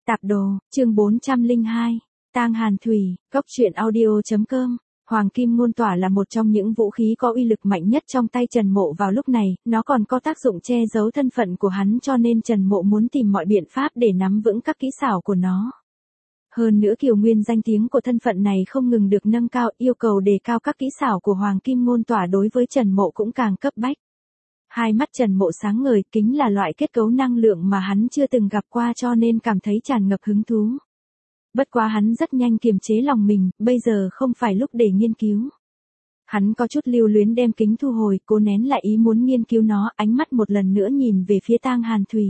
Tạp đồ, chương 402, Tang Hàn Thủy, góc truyện audio.com. Hoàng kim ngôn tỏa là một trong những vũ khí có uy lực mạnh nhất trong tay Trần Mộ vào lúc này, nó còn có tác dụng che giấu thân phận của hắn, cho nên Trần Mộ muốn tìm mọi biện pháp để nắm vững các kỹ xảo của nó. Hơn nữa Kiều Nguyên danh tiếng của thân phận này không ngừng được nâng cao, yêu cầu đề cao các kỹ xảo của Hoàng kim ngôn tỏa đối với Trần Mộ cũng càng cấp bách. Hai mắt Trần Mộ sáng ngời, kính là loại kết cấu năng lượng mà hắn chưa từng gặp qua, cho nên cảm thấy tràn ngập hứng thú. Bất quá hắn rất nhanh kiềm chế lòng mình, bây giờ không phải lúc để nghiên cứu. Hắn có chút lưu luyến đem kính thu hồi, cố nén lại ý muốn nghiên cứu nó, ánh mắt một lần nữa nhìn về phía Tang Hàn Thủy.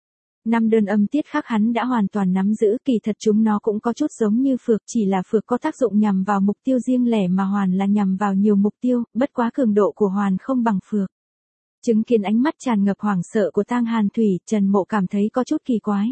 5 đơn âm tiết khác hắn đã hoàn toàn nắm giữ, kỳ thật chúng nó cũng có chút giống như phược, chỉ là phược có tác dụng nhằm vào mục tiêu riêng lẻ mà hoàn là nhằm vào nhiều mục tiêu, bất quá cường độ của hoàn không bằng phược. Chứng kiến ánh mắt tràn ngập hoảng sợ của Tang Hàn Thủy, Trần Mộ cảm thấy có chút kỳ quái.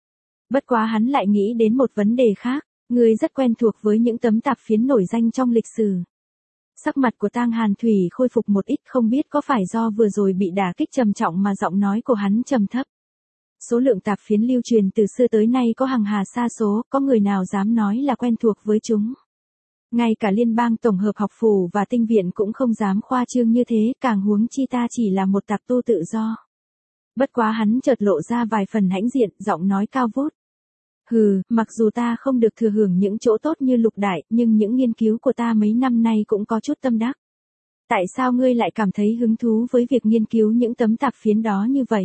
Bất quá hắn lại nghĩ đến một vấn đề khác, người rất quen thuộc với những tấm tạp phiến nổi danh trong lịch sử. Sắc mặt của Tang Hàn Thủy khôi phục một ít, không biết có phải do vừa rồi bị đả kích trầm trọng mà giọng nói của hắn trầm thấp. Số lượng tạp phiến lưu truyền từ xưa tới nay có hàng hà sa số, có người nào dám nói là quen thuộc với chúng. Ngay cả Liên bang Tổng hợp học phủ và tinh viện cũng không dám khoa trương như thế, càng huống chi ta chỉ là một tạp tu tự do. Bất quá hắn chợt lộ ra vài phần hãnh diện, giọng nói cao vút. Hừ, mặc dù ta không được thừa hưởng những chỗ tốt như Lục Đại, nhưng những nghiên cứu của ta mấy năm nay cũng có chút tâm đắc. Tại sao ngươi lại cảm thấy hứng thú với việc nghiên cứu những tấm tạp phiến đó như vậy?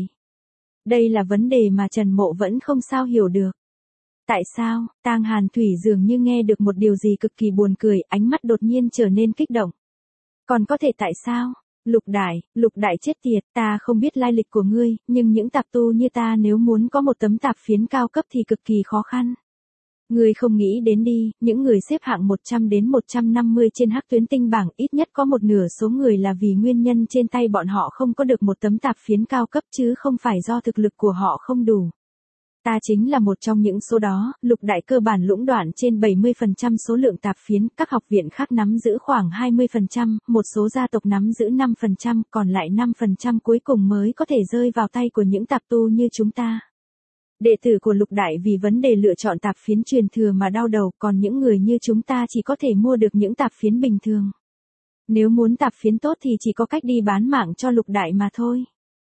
Đây là vấn đề mà Trần Mộ vẫn không sao hiểu được. Tại sao? Tang Hàn Thủy dường như nghe được một điều gì cực kỳ buồn cười, ánh mắt đột nhiên trở nên kích động. Còn có thể tại sao? Lục Đại chết tiệt, ta không biết lai lịch của ngươi, nhưng những tạp tu như ta nếu muốn có một tấm tạp phiến cao cấp thì cực kỳ khó khăn. Ngươi không nghĩ đến đi, những người xếp hạng 100 đến 150 trên hắc tuyến tinh bảng, ít nhất có một nửa số người là vì nguyên nhân trên tay bọn họ không có được một tấm tạp phiến cao cấp, chứ không phải do thực lực của họ không đủ. Ta chính là một trong những số đó. Lục Đại cơ bản lũng đoạn trên 70% số lượng tạp phiến, các học viện khác nắm giữ khoảng 20%, một số gia tộc nắm giữ 5%, còn lại 5% cuối cùng mới có thể rơi vào tay của những tạp tu như chúng ta. Đệ tử của Lục Đại vì vấn đề lựa chọn tạp phiến truyền thừa mà đau đầu, còn những người như chúng ta chỉ có thể mua được những tạp phiến bình thường. Nếu muốn tạp phiến tốt thì chỉ có cách đi bán mạng cho Lục Đại mà thôi.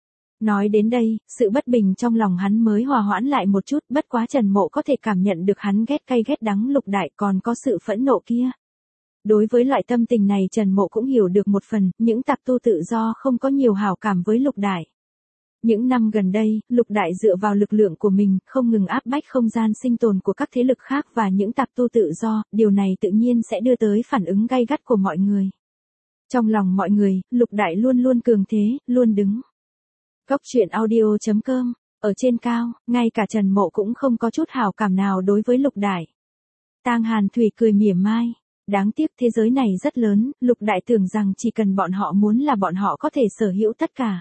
Nói đến đây, sự bất bình trong lòng hắn mới hòa hoãn lại một chút, bất quá Trần Mộ có thể cảm nhận được hắn ghét cay ghét đắng Lục Đại, còn có sự phẫn nộ kia. Đối với loại tâm tình này Trần Mộ cũng hiểu được một phần, những tạp tu tự do không có nhiều hảo cảm với Lục Đại. Những năm gần đây, Lục Đại dựa vào lực lượng của mình, không ngừng áp bách không gian sinh tồn của các thế lực khác và những tạp tu tự do, điều này tự nhiên sẽ đưa tới phản ứng gay gắt của mọi người. Trong lòng mọi người, Lục Đại luôn luôn cường thế, luôn đứng. Góc truyện audio.com, ở trên cao, ngay cả Trần Mộ cũng không có chút hảo cảm nào đối với Lục Đại. Tang Hàn Thủy cười mỉa mai, đáng tiếc thế giới này rất lớn, Lục Đại tưởng rằng chỉ cần bọn họ muốn là bọn họ có thể sở hữu tất cả.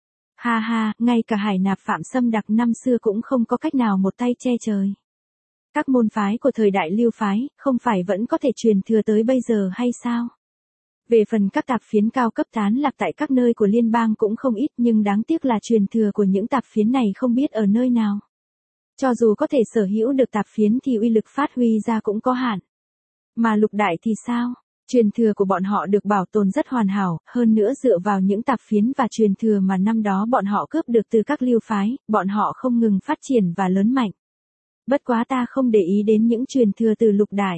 Ha ha, ngay cả Hải Nạp Phạm Xâm Đặc năm xưa cũng không có cách nào một tay che trời. Các môn phái của thời đại Lưu phái, không phải vẫn có thể truyền thừa tới bây giờ hay sao? Về phần các tạp phiến cao cấp tán lạc tại các nơi của liên bang cũng không ít, nhưng đáng tiếc là truyền thừa của những tạp phiến này không biết ở nơi nào. Cho dù có thể sở hữu được tạp phiến thì uy lực phát huy ra cũng có hạn. Mà Lục Đại thì sao? Truyền thừa của bọn họ được bảo tồn rất hoàn hảo, hơn nữa dựa vào những tạp phiến và truyền thừa mà năm đó bọn họ cướp được từ các lưu phái, bọn họ không ngừng phát triển và lớn mạnh. Bất quá ta không để ý đến những truyền thừa từ Lục Đại.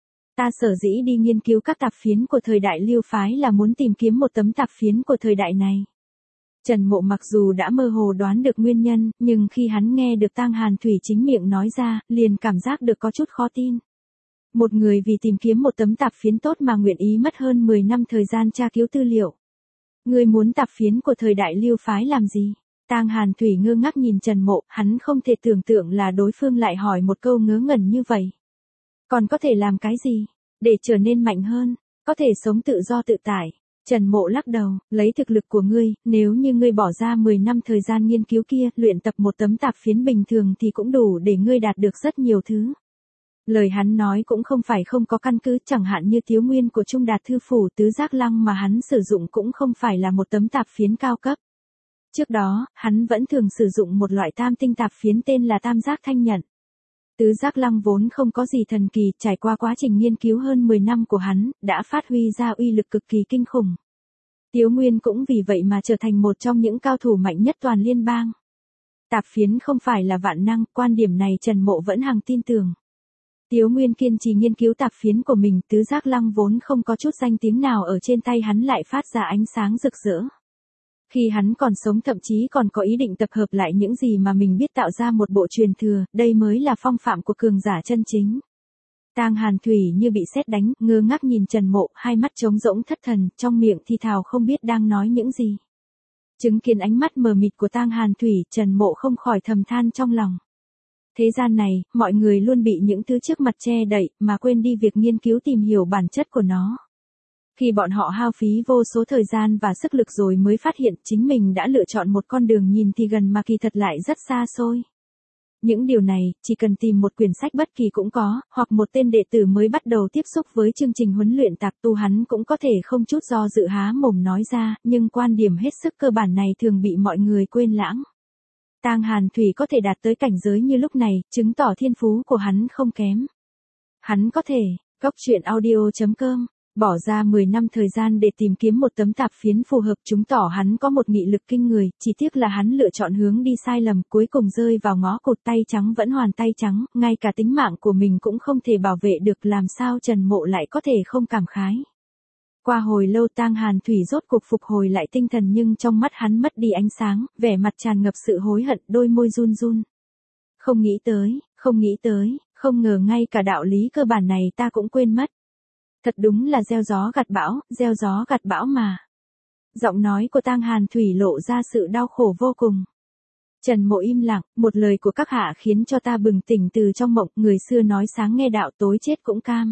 Ta sở dĩ đi nghiên cứu các tạp phiến của thời đại Lưu phái là muốn tìm kiếm một tấm tạp phiến của thời đại này. Trần Mộ mặc dù đã mơ hồ đoán được nguyên nhân, nhưng khi hắn nghe được Tang Hàn Thủy chính miệng nói ra, liền cảm giác được có chút khó tin. Một người vì tìm kiếm một tấm tạp phiến tốt mà nguyện ý mất hơn 10 năm thời gian tra cứu tư liệu. Người muốn tạp phiến của thời đại Lưu phái làm gì? Tang Hàn Thủy ngơ ngác nhìn Trần Mộ, hắn không thể tưởng tượng là đối phương lại hỏi một câu ngớ ngẩn như vậy. Còn có thể làm cái gì? Để trở nên mạnh hơn, có thể sống tự do tự tại. Trần Mộ lắc đầu, lấy thực lực của ngươi, nếu như ngươi bỏ ra 10 năm thời gian nghiên cứu kia, luyện tập một tấm tạp phiến bình thường thì cũng đủ để ngươi đạt được rất nhiều thứ. Lời hắn nói cũng không phải không có căn cứ, chẳng hạn như Tiếu Nguyên của Trung Đạt Thư Phủ Tứ Giác Lăng mà hắn sử dụng cũng không phải là một tấm tạp phiến cao cấp. Trước đó, hắn vẫn thường sử dụng một loại tam tinh tạp phiến tên là Tam Giác Thanh Nhận. Tứ giác lăng vốn không có gì thần kỳ, trải qua quá trình nghiên cứu hơn 10 năm của hắn, đã phát huy ra uy lực cực kỳ kinh khủng. Tiếu Nguyên cũng vì vậy mà trở thành một trong những cao thủ mạnh nhất toàn liên bang. Tạp phiến không phải là vạn năng, quan điểm này Trần Mộ vẫn hằng tin tưởng. Tiếu Nguyên kiên trì nghiên cứu tạp phiến của mình, tứ giác lăng vốn không có chút danh tiếng nào ở trên tay hắn lại phát ra ánh sáng rực rỡ. Khi hắn còn sống thậm chí còn có ý định tập hợp lại những gì mà mình biết tạo ra một bộ truyền thừa, đây mới là phong phạm của cường giả chân chính. Tang Hàn Thủy như bị sét đánh, ngơ ngác nhìn Trần Mộ, hai mắt trống rỗng thất thần, trong miệng thì thào không biết đang nói những gì. Chứng kiến ánh mắt mờ mịt của Tang Hàn Thủy, Trần Mộ không khỏi thầm than trong lòng. Thế gian này, mọi người luôn bị những thứ trước mặt che đậy, mà quên đi việc nghiên cứu tìm hiểu bản chất của nó. Khi bọn họ hao phí vô số thời gian và sức lực rồi mới phát hiện chính mình đã lựa chọn một con đường nhìn thì gần mà kỳ thật lại rất xa xôi. Những điều này, chỉ cần tìm một quyển sách bất kỳ cũng có, hoặc một tên đệ tử mới bắt đầu tiếp xúc với chương trình huấn luyện tạp tu hắn cũng có thể không chút do dự há mồm nói ra, nhưng quan điểm hết sức cơ bản này thường bị mọi người quên lãng. Tang Hàn Thủy có thể đạt tới cảnh giới như lúc này, chứng tỏ thiên phú của hắn không kém. Hắn có thể, goctruyện.audio.com bỏ ra 10 năm thời gian để tìm kiếm một tấm tạp phiến phù hợp, chứng tỏ hắn có một nghị lực kinh người, chỉ tiếc là hắn lựa chọn hướng đi sai lầm, cuối cùng rơi vào ngõ cụt, tay trắng vẫn hoàn tay trắng, ngay cả tính mạng của mình cũng không thể bảo vệ được, làm sao Trần Mộ lại có thể không cảm khái. Qua hồi lâu Tang Hàn Thủy rốt cuộc phục hồi lại tinh thần nhưng trong mắt hắn mất đi ánh sáng, vẻ mặt tràn ngập sự hối hận, đôi môi run run. Không nghĩ tới, không ngờ ngay cả đạo lý cơ bản này ta cũng quên mất. Thật đúng là gieo gió gặt bão mà. Giọng nói của Tang Hàn Thủy lộ ra sự đau khổ vô cùng. Trần Mộ im lặng, một lời của các hạ khiến cho ta bừng tỉnh từ trong mộng, người xưa nói sáng nghe đạo tối chết cũng cam.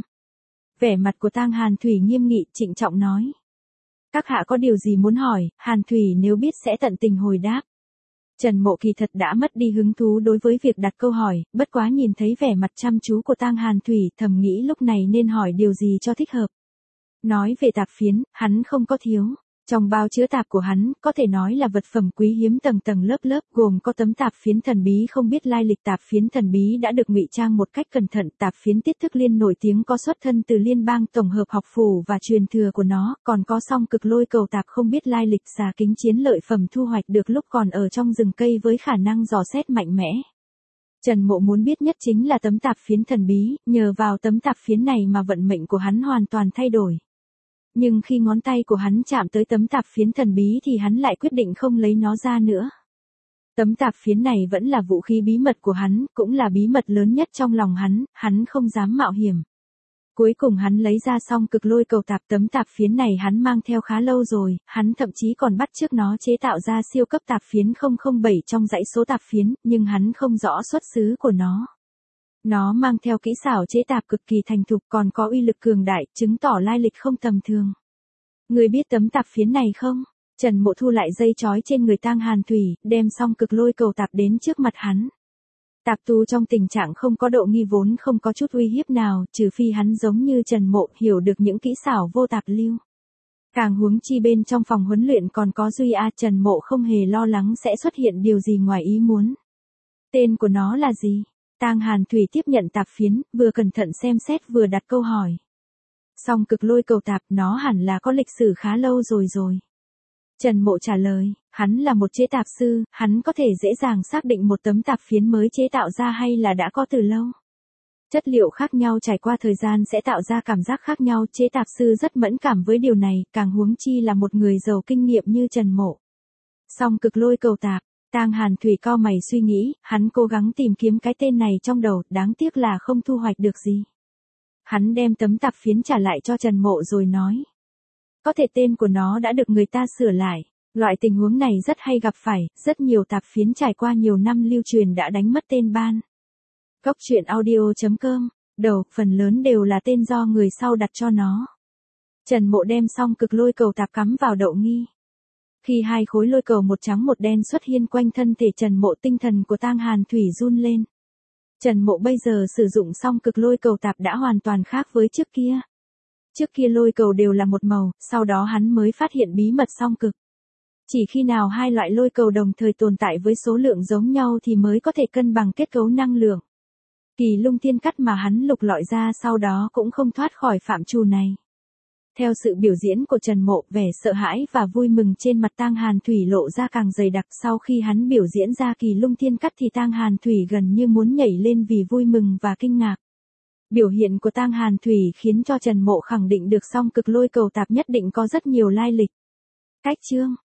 Vẻ mặt của Tang Hàn Thủy nghiêm nghị, trịnh trọng nói. Các hạ có điều gì muốn hỏi, Hàn Thủy nếu biết sẽ tận tình hồi đáp. Trần Mộ kỳ thật đã mất đi hứng thú đối với việc đặt câu hỏi, bất quá nhìn thấy vẻ mặt chăm chú của Tang Hàn Thủy, thầm nghĩ lúc này nên hỏi điều gì cho thích hợp. Nói về tạp phiến, hắn không có thiếu. Trong bao chứa tạp của hắn, có thể nói là vật phẩm quý hiếm tầng tầng lớp lớp, gồm có tấm tạp phiến thần bí không biết lai lịch. Tạp phiến thần bí đã được ngụy trang một cách cẩn thận. Tạp phiến tiết thức liên nổi tiếng có xuất thân từ liên bang tổng hợp học phủ và truyền thừa của nó, còn có song cực lôi cầu tạp không biết lai lịch, xà kính chiến lợi phẩm thu hoạch được lúc còn ở trong rừng cây với khả năng dò xét mạnh mẽ. Trần Mộ muốn biết nhất chính là tấm tạp phiến thần bí, nhờ vào tấm tạp phiến này mà vận mệnh của hắn hoàn toàn thay đổi. Nhưng khi ngón tay của hắn chạm tới tấm tạp phiến thần bí thì hắn lại quyết định không lấy nó ra nữa. Tấm tạp phiến này vẫn là vũ khí bí mật của hắn, cũng là bí mật lớn nhất trong lòng hắn không dám mạo hiểm. Cuối cùng hắn lấy ra xong cực lôi cầu tạp, tấm tạp phiến này hắn mang theo khá lâu rồi, hắn thậm chí còn bắt chước nó chế tạo ra siêu cấp tạp phiến 007 trong dãy số tạp phiến, nhưng hắn không rõ xuất xứ của nó. Nó mang theo kỹ xảo chế tạp cực kỳ thành thục, còn có uy lực cường đại, chứng tỏ lai lịch không tầm thường. Người biết tấm tạp phiến này không? Trần Mộ thu lại dây trói trên người Tang Hàn Thủy, đem xong cực lôi cầu tạp đến trước mặt hắn. Tạp tu trong tình trạng không có độ nghi vốn không có chút uy hiếp nào, trừ phi hắn giống như Trần Mộ hiểu được những kỹ xảo vô tạp lưu. Càng huống chi bên trong phòng huấn luyện còn có Duy A, Trần Mộ không hề lo lắng sẽ xuất hiện điều gì ngoài ý muốn. Tên của nó là gì? Tang Hàn Thủy tiếp nhận tạp phiến, vừa cẩn thận xem xét vừa đặt câu hỏi. Song cực lôi cầu tạp, nó hẳn là có lịch sử khá lâu rồi. Trần Mộ trả lời, hắn là một chế tạp sư, hắn có thể dễ dàng xác định một tấm tạp phiến mới chế tạo ra hay là đã có từ lâu. Chất liệu khác nhau trải qua thời gian sẽ tạo ra cảm giác khác nhau, chế tạp sư rất mẫn cảm với điều này, càng huống chi là một người giàu kinh nghiệm như Trần Mộ. Song cực lôi cầu tạp. Tang Hàn Thủy cau mày suy nghĩ, hắn cố gắng tìm kiếm cái tên này trong đầu, đáng tiếc là không thu hoạch được gì. Hắn đem tấm tạp phiến trả lại cho Trần Mộ rồi nói. Có thể tên của nó đã được người ta sửa lại. Loại tình huống này rất hay gặp phải, rất nhiều tạp phiến trải qua nhiều năm lưu truyền đã đánh mất tên ban. Goctruyện.audio.com, đầu, phần lớn đều là tên do người sau đặt cho nó. Trần Mộ đem xong cực lôi cầu tạp cắm vào đậu nghi. Khi hai khối lôi cầu một trắng một đen xuất hiện quanh thân thể Trần Mộ, tinh thần của Tang Hàn Thủy run lên. Trần Mộ bây giờ sử dụng xong cực lôi cầu tạp đã hoàn toàn khác với trước kia. Trước kia lôi cầu đều là một màu, sau đó hắn mới phát hiện bí mật song cực. Chỉ khi nào hai loại lôi cầu đồng thời tồn tại với số lượng giống nhau thì mới có thể cân bằng kết cấu năng lượng. Kỳ lung thiên cắt mà hắn lục lọi ra sau đó cũng không thoát khỏi phạm trù này. Theo sự biểu diễn của Trần Mộ, vẻ sợ hãi và vui mừng trên mặt Tang Hàn Thủy lộ ra càng dày đặc. Sau khi hắn biểu diễn ra Kỳ lung thiên cắt thì Tang Hàn Thủy gần như muốn nhảy lên vì vui mừng và kinh ngạc. Biểu hiện của Tang Hàn Thủy khiến cho Trần Mộ khẳng định được song cực lôi cầu tạp nhất định có rất nhiều lai lịch. Cách chương